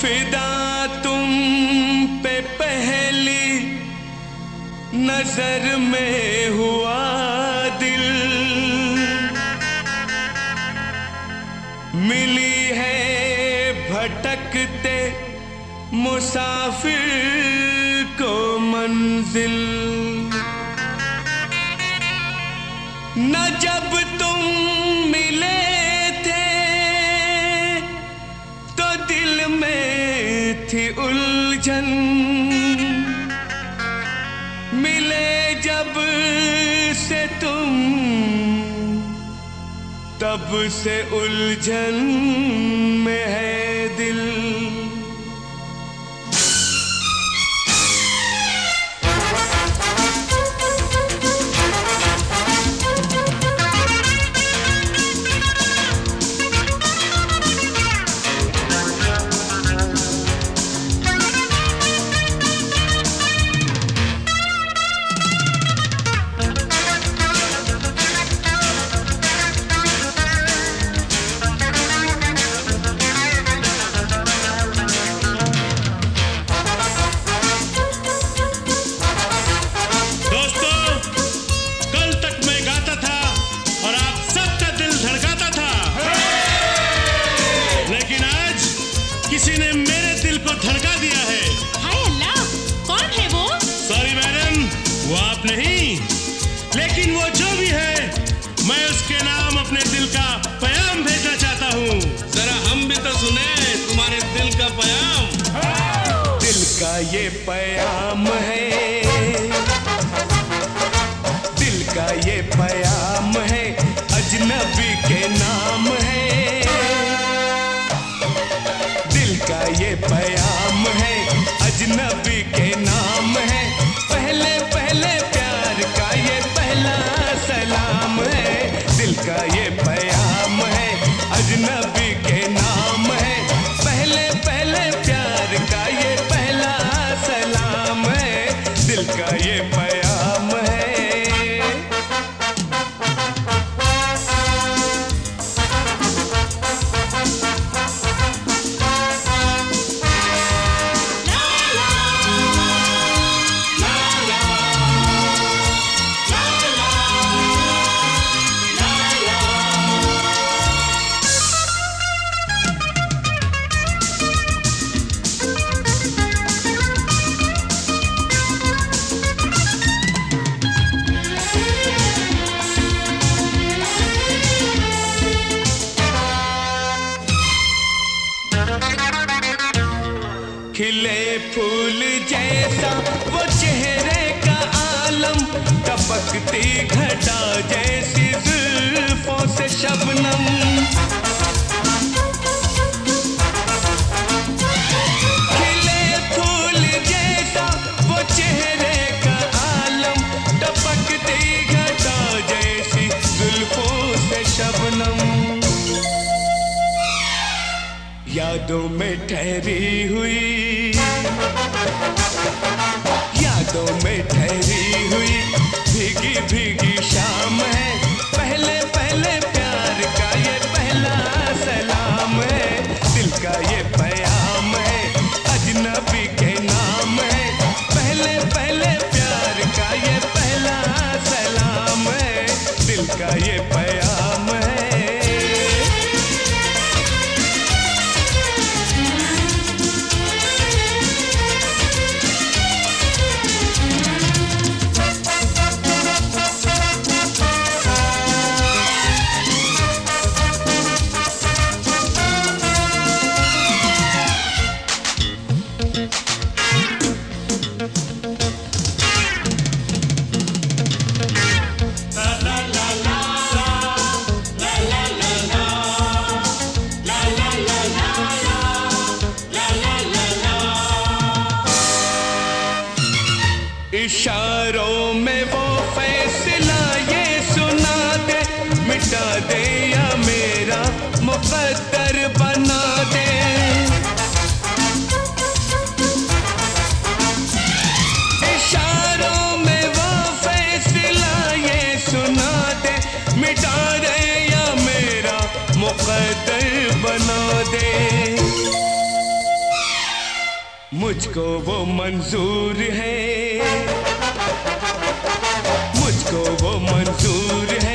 फिदा तुम पे पहली नजर में हुआ दिल, मिली है भटकते मुसाफिर को मंजिल। न जब तुम मिले थे तो दिल में थी उलझन, मिले जब से तुम तब से उलझन में है दिल। किसी ने मेरे दिल को धड़का दिया है। हाय अल्लाह, कौन है वो? सॉरी मैडम, वो आप नहीं, लेकिन वो जो भी है मैं उसके नाम अपने दिल का पैगाम भेजना चाहता हूँ। जरा हम भी तो सुने तुम्हारे दिल का पैगाम। दिल का ये पैगाम है, दिल का ये पैगाम है, अजनबी के नाम है। दिल का ये पैगाम है, अजनबी के नाम है। पहले पहले प्यार का ये पहला सलाम है। दिल का ये पैगाम है, अजनबी के नाम है। पहले पहले प्यार का ये पहला सलाम है। दिल का ये पैगाम है। खिले फूल जैसा वो चेहरे का आलम, टपकती घटा जैसी जुल्फों से शबनम। खिले फूल जैसा वो चेहरे का आलम, टपकती घटा जैसी जुल्फों से शबनम। यादों में ठहरी हुई, यादों में ठहरी हुई भीगी भीगी शाम है। पहले पहले प्यार का ये पहला सलाम है। दिल का ये पैगाम है, अजनबी के नाम है। पहले पहले प्यार का ये पहला सलाम है। दिल का ये पैगाम है। इशारों में वो फैसला ये सुना दे, मिटा दे या मेरा मुकद्दर बना दे। इशारों में वो फैसला ये सुना दे, मिटा दे या मेरा मुकद्दर बना दे। मुझको वो मंजूर है, मुझको वो मंजूर है।